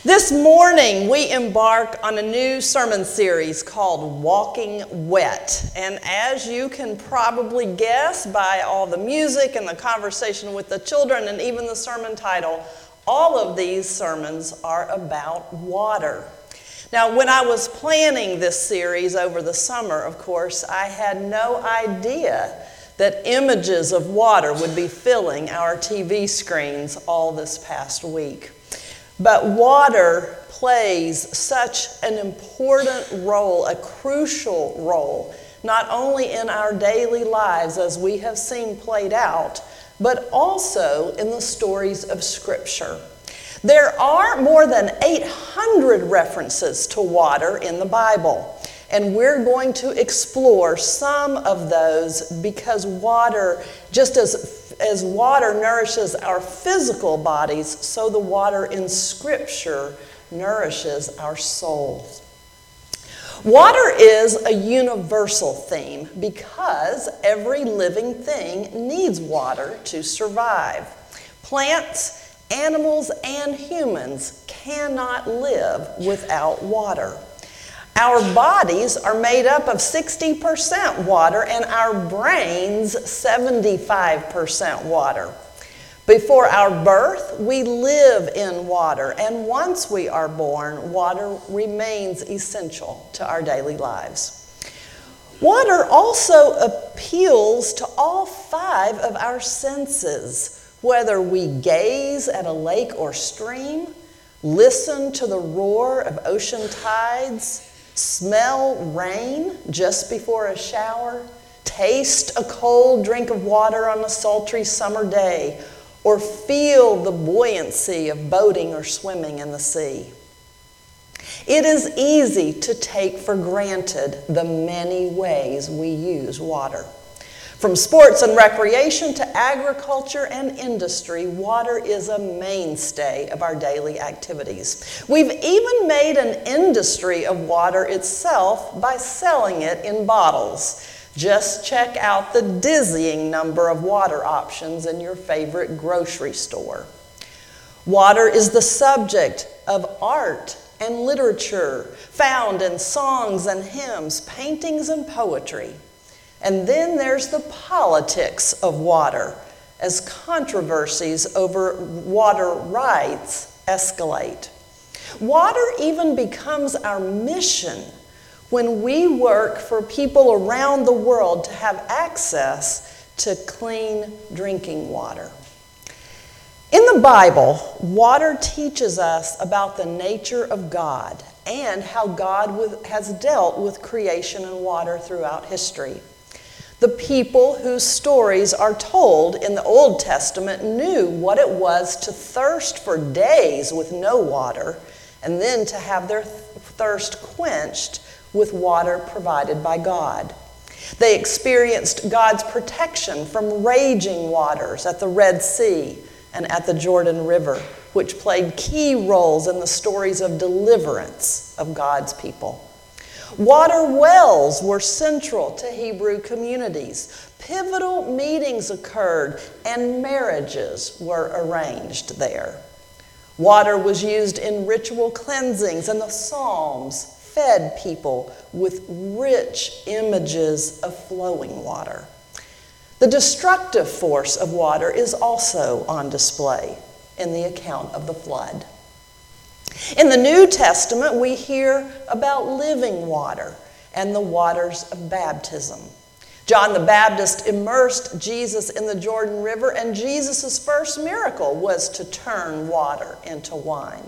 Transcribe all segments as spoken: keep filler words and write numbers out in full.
This morning, we embark on a new sermon series called Walking Wet. And as you can probably guess by all the music and the conversation with the children and even the sermon title, all of these sermons are about water. Now, when I was planning this series over the summer, of course, I had no idea that images of water would be filling our T V screens all this past week. But water plays such an important role, a crucial role, not only in our daily lives as we have seen played out, but also in the stories of Scripture. There are more than eight hundred references to water in the Bible, and we're going to explore some of those because water, just as As water nourishes our physical bodies, so the water in Scripture nourishes our souls. Water is a universal theme because every living thing needs water to survive. Plants, animals, and humans cannot live without water. Our bodies are made up of sixty percent water and our brains seventy-five percent water. Before our birth, we live in water, and once we are born, water remains essential to our daily lives. Water also appeals to all five of our senses, whether we gaze at a lake or stream, listen to the roar of ocean tides, smell rain just before a shower, taste a cold drink of water on a sultry summer day, or feel the buoyancy of boating or swimming in the sea. It is easy to take for granted the many ways we use water. From sports and recreation to agriculture and industry, water is a mainstay of our daily activities. We've even made an industry of water itself by selling it in bottles. Just check out the dizzying number of water options in your favorite grocery store. Water is the subject of art and literature, found in songs and hymns, paintings and poetry. And then there's the politics of water as controversies over water rights escalate. Water even becomes our mission when we work for people around the world to have access to clean drinking water. In the Bible, water teaches us about the nature of God and how God has dealt with creation and water throughout history. The people whose stories are told in the Old Testament knew what it was to thirst for days with no water and then to have their thirst quenched with water provided by God. They experienced God's protection from raging waters at the Red Sea and at the Jordan River, which played key roles in the stories of deliverance of God's people. Water wells were central to Hebrew communities. Pivotal meetings occurred and marriages were arranged there. Water was used in ritual cleansings, and the Psalms fed people with rich images of flowing water. The destructive force of water is also on display in the account of the flood. In the New Testament, we hear about living water and the waters of baptism. John the Baptist immersed Jesus in the Jordan River, and Jesus' first miracle was to turn water into wine.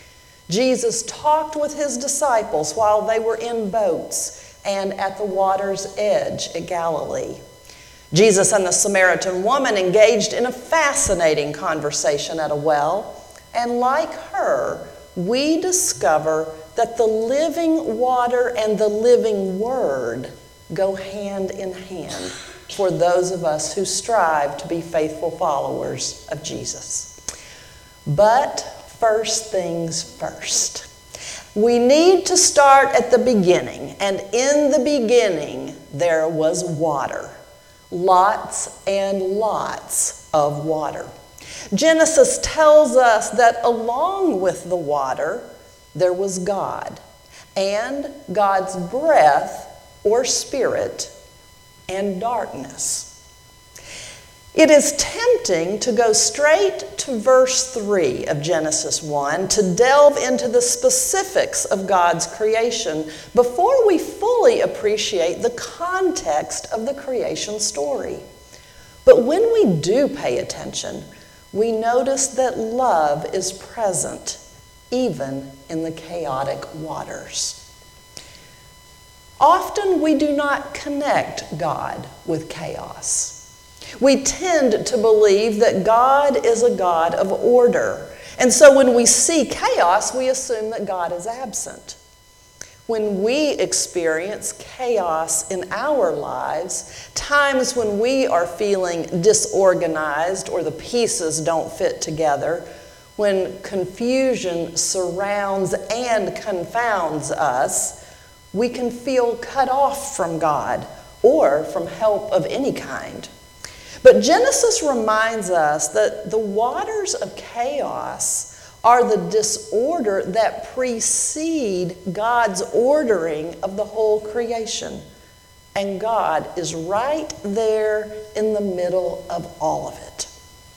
Jesus talked with his disciples while they were in boats and at the water's edge at Galilee. Jesus and the Samaritan woman engaged in a fascinating conversation at a well, and like her, we discover that the living water and the living word go hand in hand for those of us who strive to be faithful followers of Jesus. But first things first. We need to start at the beginning, and in the beginning there was water. Lots and lots of water. Genesis tells us that along with the water, there was God, and God's breath or spirit, and darkness. It is tempting to go straight to verse three of Genesis one to delve into the specifics of God's creation before we fully appreciate the context of the creation story. But when we do pay attention, we notice that love is present even in the chaotic waters. Often we do not connect God with chaos. We tend to believe that God is a God of order. And so when we see chaos, we assume that God is absent. When we experience chaos in our lives, times when we are feeling disorganized or the pieces don't fit together, when confusion surrounds and confounds us, we can feel cut off from God or from help of any kind. But Genesis reminds us that the waters of chaos are the disorder that precede God's ordering of the whole creation. And God is right there in the middle of all of it.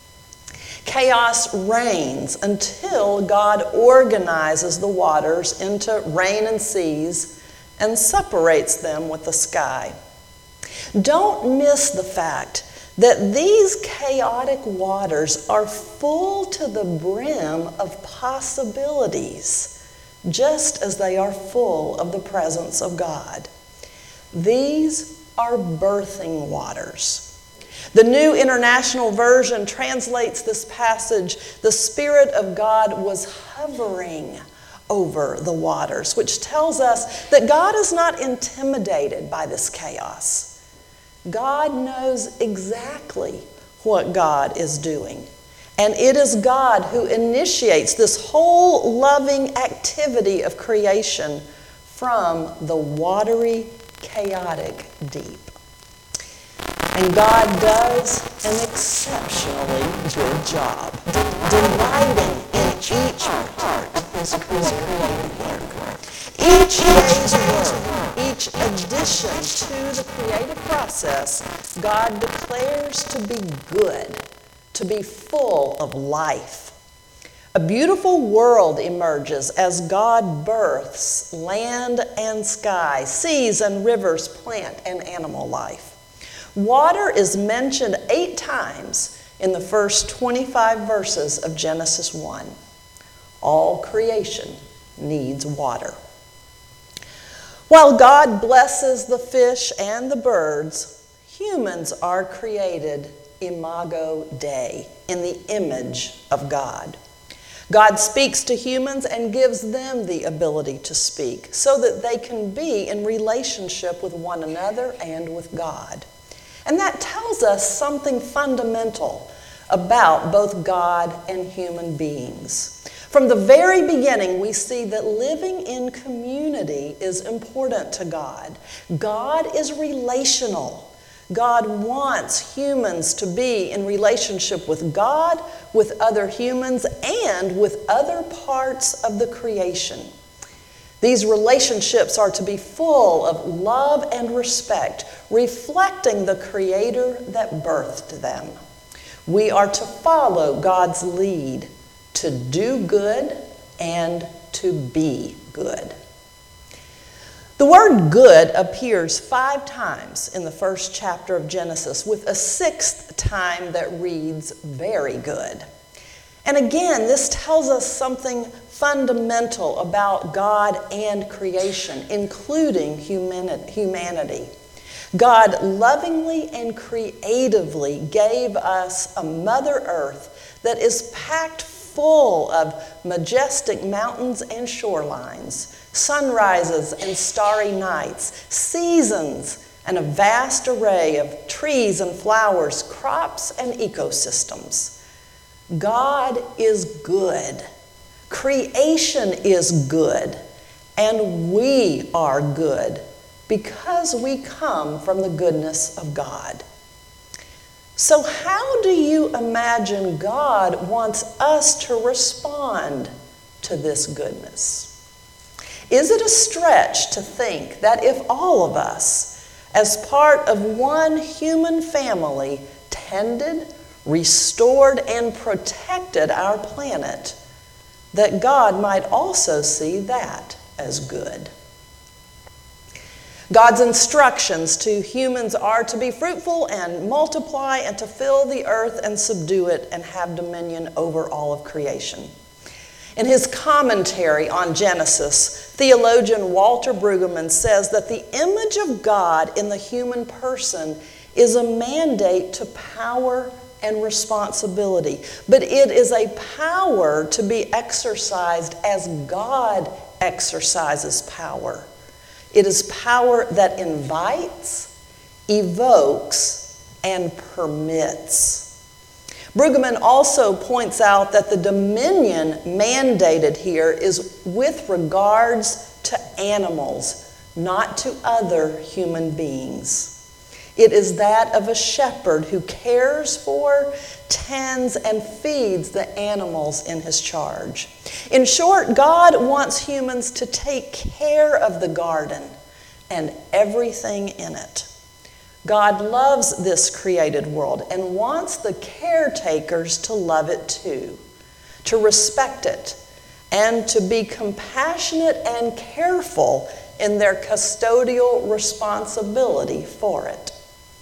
Chaos reigns until God organizes the waters into rain and seas and separates them with the sky. Don't miss the fact that these chaotic waters are full to the brim of possibilities, just as they are full of the presence of God. These are birthing waters. The New International Version translates this passage, "The Spirit of God was hovering over the waters," which tells us that God is not intimidated by this chaos. God knows exactly what God is doing. And it is God who initiates this whole loving activity of creation from the watery, chaotic deep. And God does an exceptionally good job, delighting in each part of his creative work. Each day's work, each addition to the creative process, God declares to be good, to be full of life. A beautiful world emerges as God births land and sky, seas and rivers, plant and animal life. Water is mentioned eight times in the first twenty-five verses of Genesis one. All creation needs water. While God blesses the fish and the birds, humans are created imago Dei, in the image of God. God speaks to humans and gives them the ability to speak so that they can be in relationship with one another and with God. And that tells us something fundamental about both God and human beings. From the very beginning, we see that living in community is important to God. God is relational. God wants humans to be in relationship with God, with other humans, and with other parts of the creation. These relationships are to be full of love and respect, reflecting the Creator that birthed them. We are to follow God's lead, to do good and to be good. The word good appears five times in the first chapter of Genesis, with a sixth time that reads very good. And again, this tells us something fundamental about God and creation, including humanity. God lovingly and creatively gave us a Mother Earth that is packed full of majestic mountains and shorelines, sunrises and starry nights, seasons, and a vast array of trees and flowers, crops and ecosystems. God is good. Creation is good. And we are good because we come from the goodness of God. So how do you imagine God wants us to respond to this goodness? Is it a stretch to think that if all of us, as part of one human family, tended, restored, and protected our planet, that God might also see that as good? God's instructions to humans are to be fruitful and multiply and to fill the earth and subdue it and have dominion over all of creation. In his commentary on Genesis, theologian Walter Brueggemann says that the image of God in the human person is a mandate to power and responsibility, but it is a power to be exercised as God exercises power. It is power that invites, evokes, and permits. Brueggemann also points out that the dominion mandated here is with regards to animals, not to other human beings. It is that of a shepherd who cares for, tends, and feeds the animals in his charge. In short, God wants humans to take care of the garden and everything in it. God loves this created world and wants the caretakers to love it too, to respect it, and to be compassionate and careful in their custodial responsibility for it.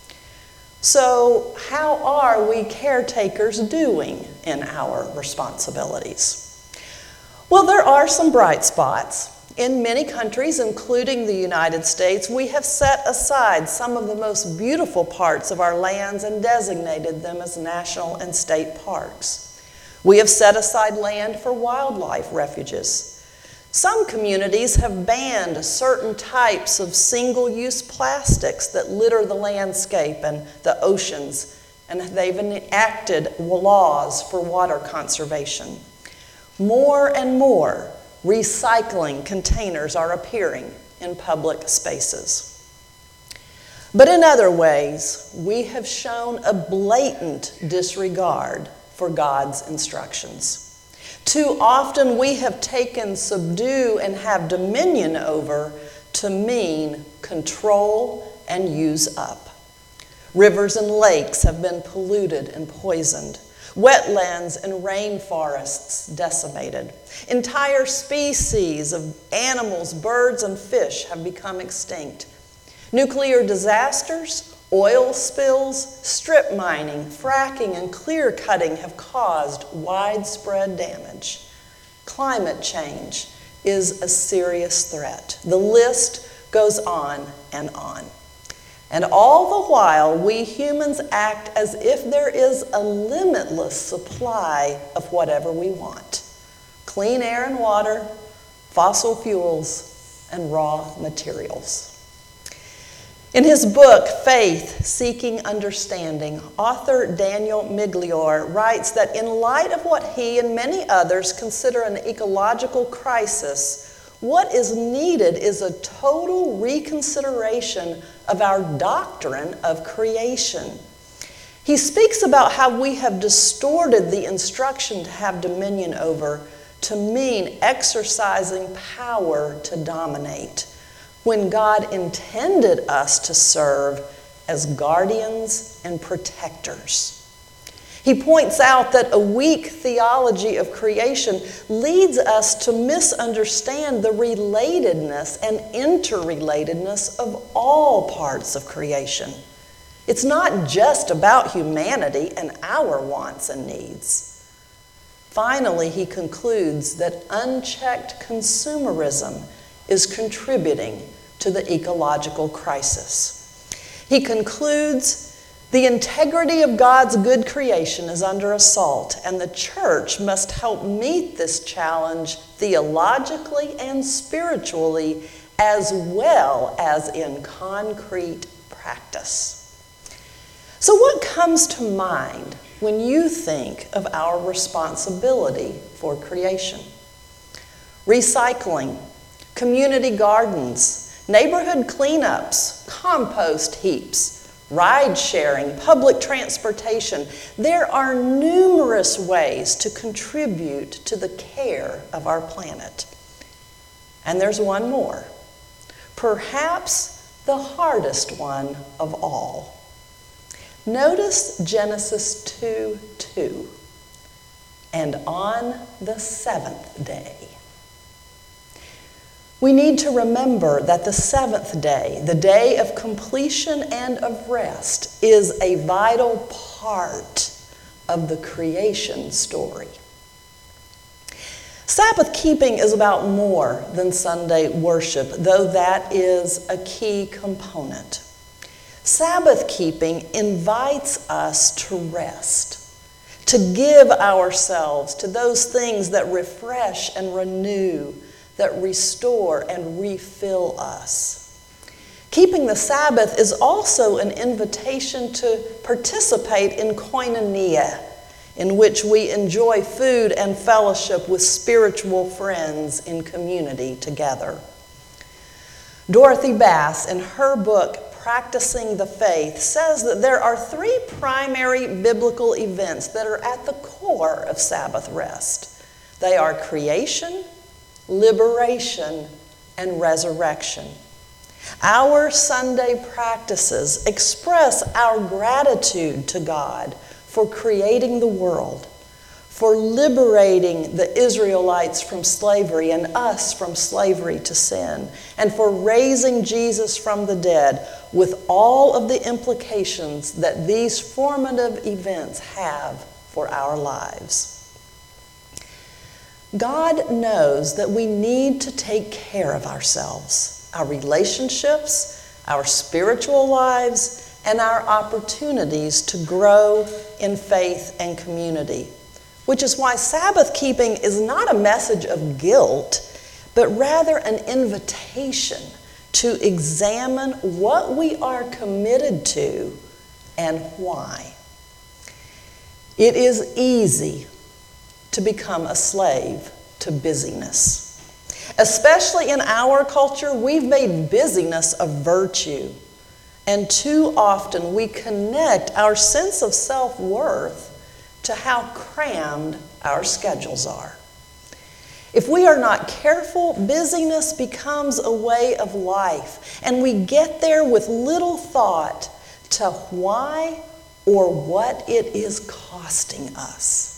So, how are we caretakers doing in our responsibilities? Well, there are some bright spots. In many countries, including the United States, we have set aside some of the most beautiful parts of our lands and designated them as national and state parks. We have set aside land for wildlife refuges. Some communities have banned certain types of single-use plastics that litter the landscape and the oceans, and they've enacted laws for water conservation. More and more recycling containers are appearing in public spaces. But in other ways, we have shown a blatant disregard for God's instructions. Too often we have taken subdue and have dominion over to mean control and use up. Rivers and lakes have been polluted and poisoned. Wetlands and rainforests decimated. Entire species of animals, birds, and fish have become extinct. Nuclear disasters, oil spills, strip mining, fracking, and clear cutting have caused widespread damage. Climate change is a serious threat. The list goes on and on. And all the while, we humans act as if there is a limitless supply of whatever we want. Clean air and water, fossil fuels, and raw materials. In his book, Faith, Seeking Understanding, author Daniel Migliore writes that in light of what he and many others consider an ecological crisis, what is needed is a total reconsideration of our doctrine of creation. He speaks about how we have distorted the instruction to have dominion over to mean exercising power to dominate, when God intended us to serve as guardians and protectors. He points out that a weak theology of creation leads us to misunderstand the relatedness and interrelatedness of all parts of creation. It's not just about humanity and our wants and needs. Finally, he concludes that unchecked consumerism is contributing to the ecological crisis. He concludes, the integrity of God's good creation is under assault, and the church must help meet this challenge theologically and spiritually, as well as in concrete practice. So what comes to mind when you think of our responsibility for creation? Recycling, community gardens, neighborhood cleanups, compost heaps, ride sharing, public transportation. There are numerous ways to contribute to the care of our planet. And there's one more, perhaps the hardest one of all. Notice Genesis two two. And on the seventh day. We need to remember that the seventh day, the day of completion and of rest, is a vital part of the creation story. Sabbath keeping is about more than Sunday worship, though that is a key component. Sabbath keeping invites us to rest, to give ourselves to those things that refresh and renew, that restore and refill us. Keeping the Sabbath is also an invitation to participate in koinonia, in which we enjoy food and fellowship with spiritual friends in community together. Dorothy Bass, in her book, Practicing the Faith, says that there are three primary biblical events that are at the core of Sabbath rest. They are creation, liberation, and resurrection. Our Sunday practices express our gratitude to God for creating the world, for liberating the Israelites from slavery and us from slavery to sin, and for raising Jesus from the dead, with all of the implications that these formative events have for our lives. God knows that we need to take care of ourselves, our relationships, our spiritual lives, and our opportunities to grow in faith and community, which is why Sabbath keeping is not a message of guilt, but rather an invitation to examine what we are committed to and why. It is easy to become a slave to busyness. Especially in our culture, we've made busyness a virtue. And too often we connect our sense of self-worth to how crammed our schedules are. If we are not careful, busyness becomes a way of life, and we get there with little thought to why or what it is costing us.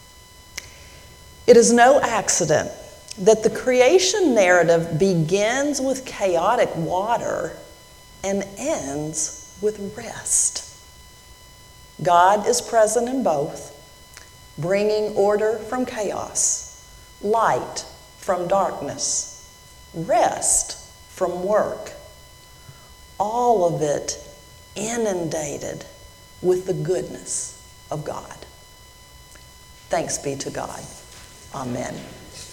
It is no accident that the creation narrative begins with chaotic water and ends with rest. God is present in both, bringing order from chaos, light from darkness, rest from work, all of it inundated with the goodness of God. Thanks be to God. Amen.